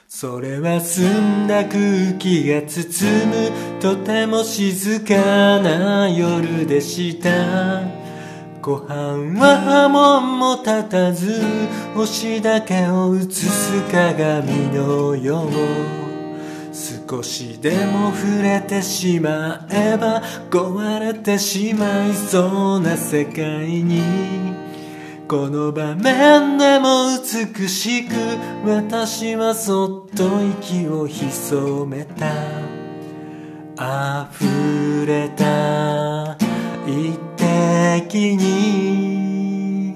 それは澄んだ空気が包むとても静かな夜でした。湖畔は波紋も立たず、星だけを映す鏡のよう。少しでも触れてしまえば壊れてしまいそうな世界に、この場面でも美しく私はそっと息を潜めた。溢れた一滴に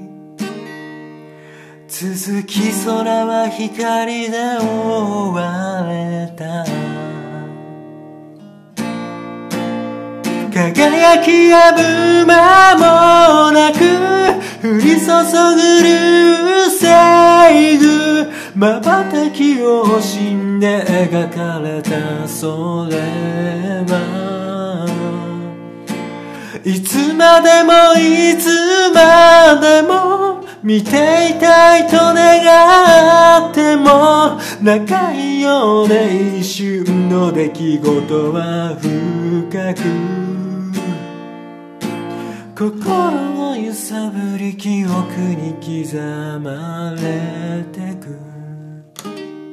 続き空は光で覆われた。輝きやぶ間もなく降り注ぐ流星群、瞬きを惜しんで描かれた。それはいつまでもいつまでも見ていたいと願っても、長いようで一瞬の出来事は深く心を揺さぶり記憶に刻まれてく。